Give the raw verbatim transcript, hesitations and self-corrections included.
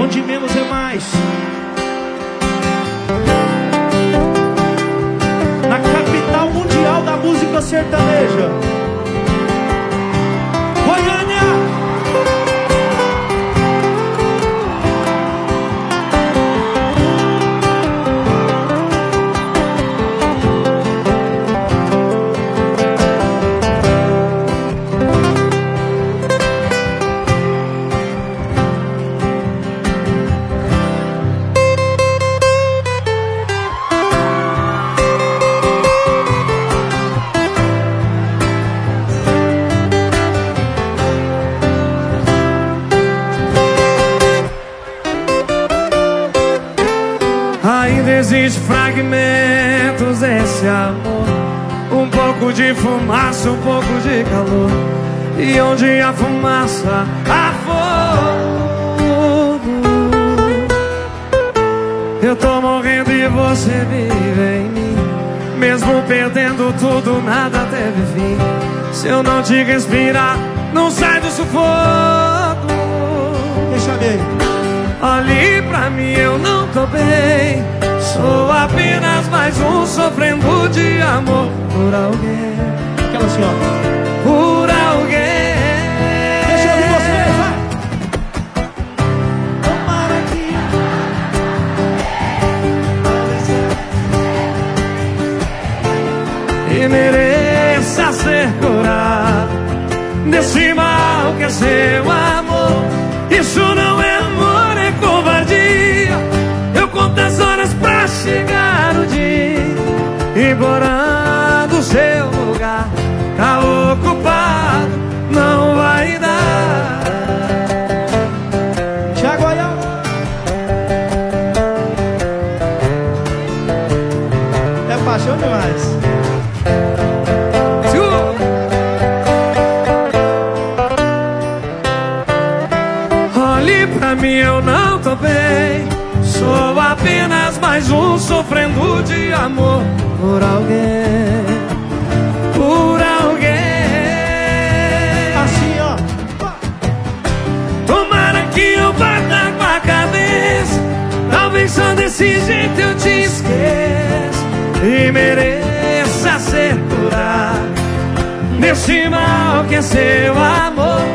onde menos é mais. Na capital mundial da música sertaneja, Goiânia. Existe fragmentos desse amor, um pouco de fumaça, um pouco de calor, e onde a fumaça, há fogo. Eu tô morrendo e você vive em mim, mesmo perdendo tudo, nada teve fim. Se eu não te respirar, não sai do sufoco. Deixa bem. Olhe pra mim, eu não tô bem, sou apenas mais um sofrendo de amor por alguém. Aquela assim, ó. Por alguém. Deixa eu ouvir você, vai. Tomara que e mereça ser curado desse mal que é seu amor. Isso não é amor, é covardia. Eu conto as horas pra chegar o dia, embora do seu lugar tá ocupado, não vai dar. Thiago Ayala. É paixão demais. Olhe pra mim, eu não tô bem, sou apenas mais um sofrendo de amor por alguém. Por alguém. Assim, ó. Tomara que eu bata com a cabeça, talvez só desse jeito eu te esqueça e mereça ser curado desse mal que é seu amor.